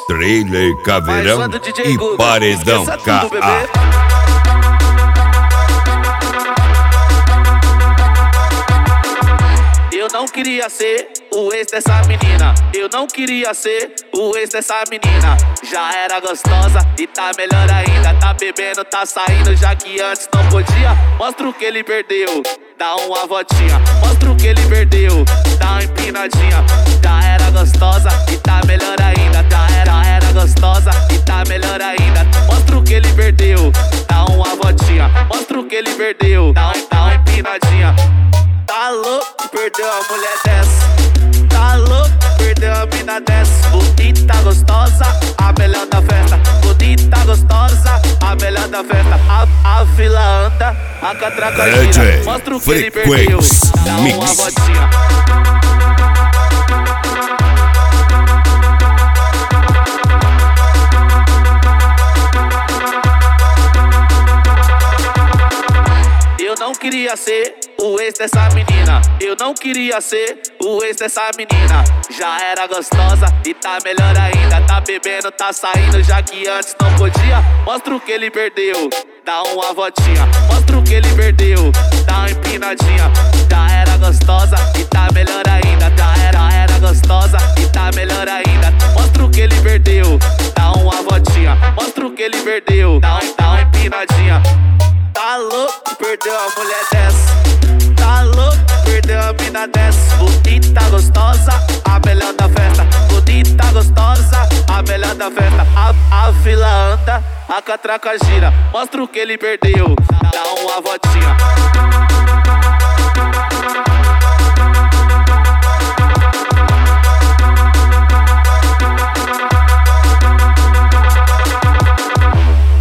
Trailer Caveirão e Guga. Paredão Esqueça KA. tudo, bebê. Eu não queria ser o ex dessa menina. Eu não queria ser o ex dessa menina. Já era gostosa e tá melhor ainda. Tá bebendo, tá saindo, já que antes não podia. Mostra o que ele perdeu, dá uma voltinha. Mostra o que ele perdeu, dá uma empinadinha. Já era gostosa e tá melhor ainda. Já era gostosa e tá melhor ainda. Mostra o que ele perdeu, dá uma voltinha. Mostra o que ele perdeu, dá uma empinadinha. Tá louco, perdeu a mulher dessa. Tá louco, perdeu a mina dessa. Bonita, gostosa, a melhor da festa. Bonita, gostosa, a melhor da festa. A fila anda, a catraca gira. Mostra o que ele perdeu, dá uma voltinha. Eu não queria ser o ex dessa menina. Eu não queria ser o ex dessa menina. Já era gostosa e tá melhor ainda. Tá bebendo, tá saindo, já que antes não podia. Mostra o que ele perdeu, dá uma voltinha. Mostra o que ele perdeu, dá uma empinadinha. Já era gostosa e tá melhor ainda. Já era gostosa e tá melhor ainda. Mostra o que ele perdeu, dá uma voltinha. Mostra o que ele perdeu, dá uma empinadinha. Tá louco, perdeu a mulher dessa. Tá louco, perdeu a mina dessa. Bonita, gostosa, a melhor da festa. Bonita, gostosa, a melhor da festa. A fila anda, a catraca gira. Mostra o que ele perdeu, dá uma voltinha.